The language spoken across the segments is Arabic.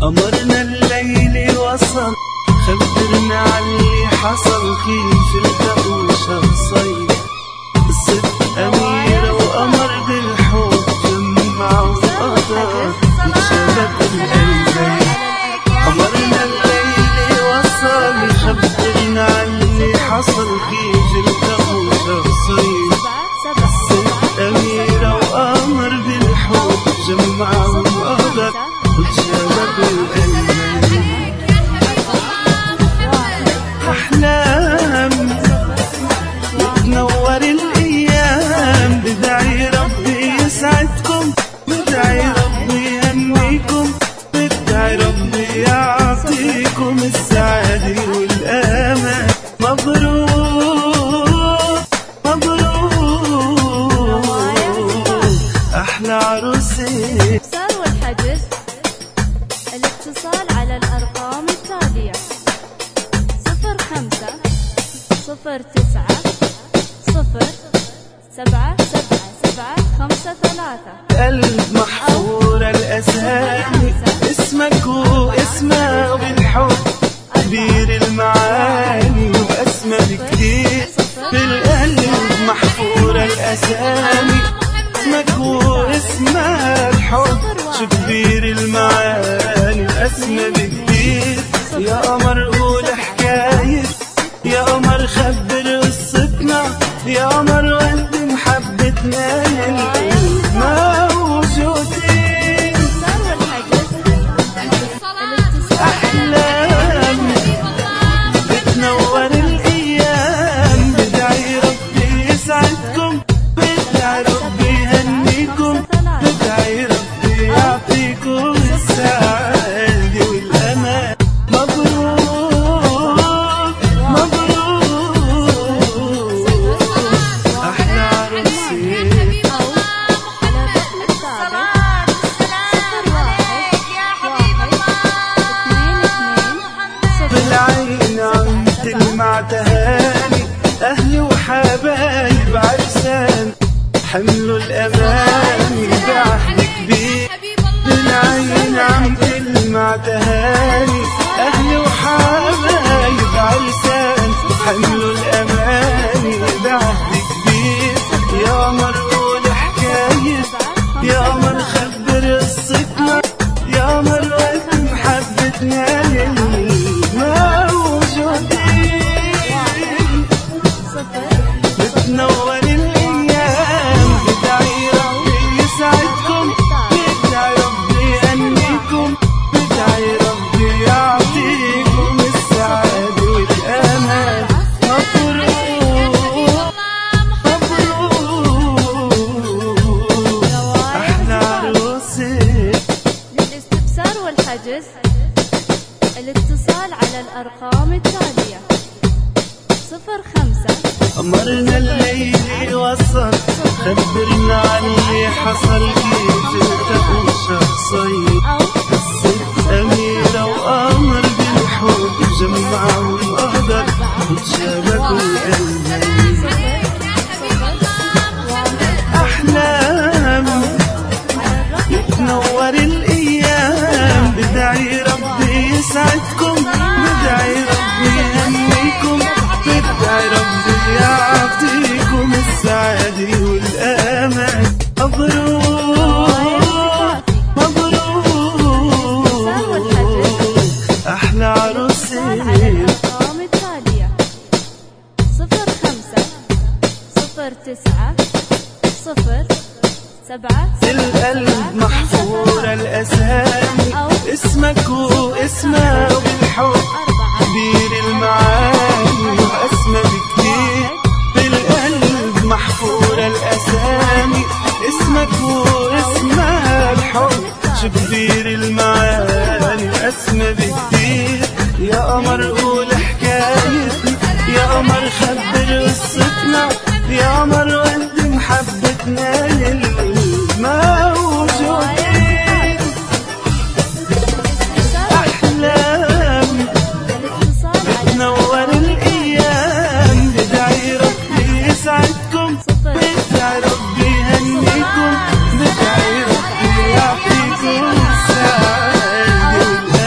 قمرنا الليل وصل، خبرنا عاللي حصل كيف التقوا شخصين. قصة أميرة وقمر بالحب جمعوا قدر واتشابك القلبين. قمرنا الليل وصل، خبرنا عاللي حصل كيف التقوا شخصين. قصة أميرة وقمر بالحب جمعوا قدر واتشابك القلبين. أحلام وتنور الأيام، بدعي ربي يسعدكم، بدعي ربي يهنيكم، بدعي ربي يعطيكم السعادة والأمان. مبروك مبروك أحلى عروسين. والحجز الاتصال على الأرقام التالية: 05 09 0777753. قلب محفورة الأسامي، اسمك واسمها بالحب كبير المعاني، وأسمى بكتير في القلب محفورة الأسامي، اسمك واسمها الحب شو كبير المعاني، وأسمى بكتير. يا قمر قول حكاية، يا قمر خبر قصتنا، يا قمر وانت محبتنا موجودين. أحلام بتنور الأيام، بدعي ربي يسعدكم، بدعي ربي يهنيكم، بدعي ربي يعطيكم السعادة والأمان. مبروك مبروك أحلى عروسين. بالعين عم تلمع تهاني، أهلي وحبايب عرسان حملوا الأماني بعهد كبير. بالعين عم تلمع تهاني، أهلي وحبايب عرسان حملوا الأماني بعهد كبير. يا قمر قول حكاية، يا قمر خبر قصتنا، يا قمر وقت محبتنا موجودين. بتنور الأيام، بدعي ربي يسعدكم، بدعي ربي يهنيكم، بدعي ربي يعطيكم السعادة والأمان. مبروك مبروك أحلى عروسين. للاستفسار والحجز الاتصال على الأرقام التالية: 05 قمرنا الليل وصل، خبرنا عن اللي حصل كيف التقوا شخصين. قصة أميرة وقمر بالحب جمعوا القدر واتشابكوا القلبين. أحلام تنور الأيام، بدعي ربي يسعدكم، بدعي ربي يهنيكم، بدعي ربي يعطيكم السعادة والأمان. مبروك مبروك أحلى عروسين. الأرقام التالية: 05 09 القلب محفورة الأسامي، اسمك واسمها بالحب كبير المعاني، وأسمى بكتير في القلب محفورة الأسامي، اسمك واسمها الحب شو كبير المعاني، وأسمى بكتير. يا قمر قول حكايتنا، يا قمر خبر قصتنا، يا قمر وانت محبتنا موجودين. أحلام بتنور الأيام، بدعي ربي يسعدكم، بدعي ربي يهنيكم، بدعي ربي يعطيكم السعادة.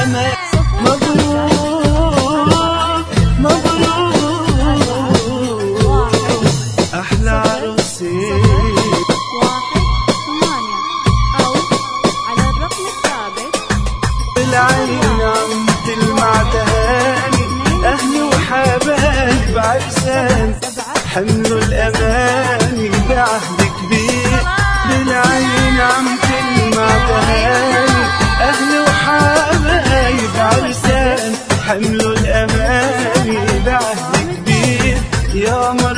نعم تلمع تهاني، أهل وحبايب عرسان حملوا الأماني بعهد كبير يا